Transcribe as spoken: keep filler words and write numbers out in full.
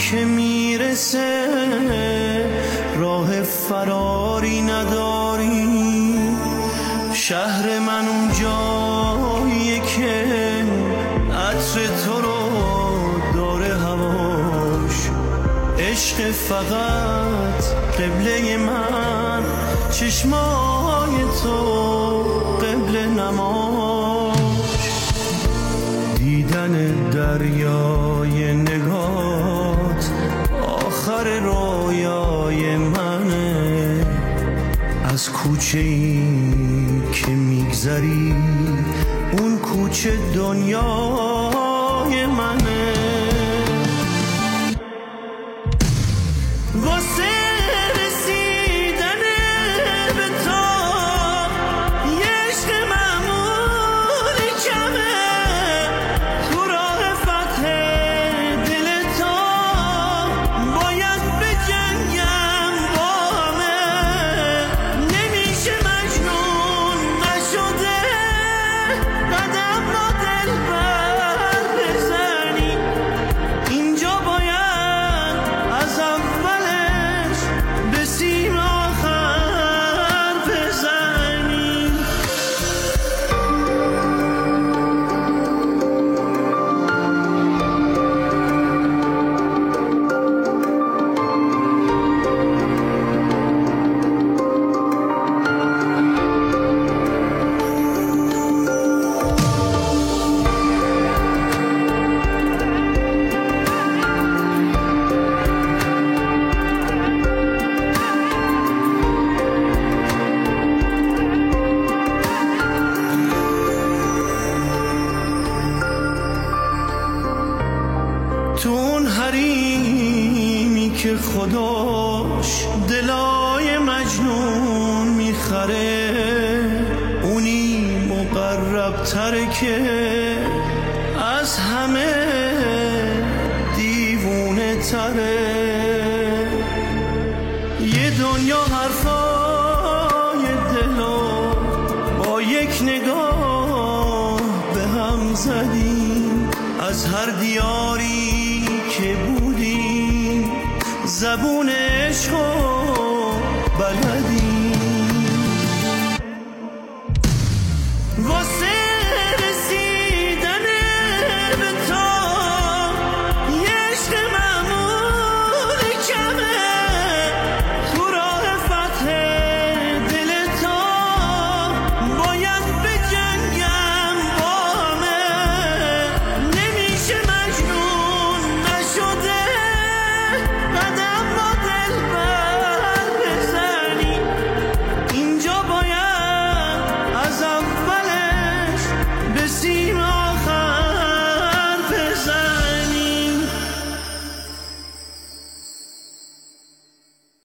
که میرسه راه فراری نداری. شهر من اون جاییه که عطر تو رو داره هواش. عشق فقط قبله من، چشمای تو قبله نماش. دیدن دریای نگات آخر رویای منه. از کوچه ای که میگذری اون کوچه دنیای منه. واسه رسیدن به تو یه عشق معمولی کمه. تو راه فتح دل تو باید بجنگم با همه. نمیشه مجنون نشده قدم را دل بر بزنی. اینجا باید از اولش به سیم آخر بزنی. تو اون حریمی که خداش دلای مجنون میخره، اونی مقرب تره که از همه دیوونه تره. یه دنیا حرفای دلو با یک نگاه به هم زدیم. از هر دیاری که بودیم زبون عشق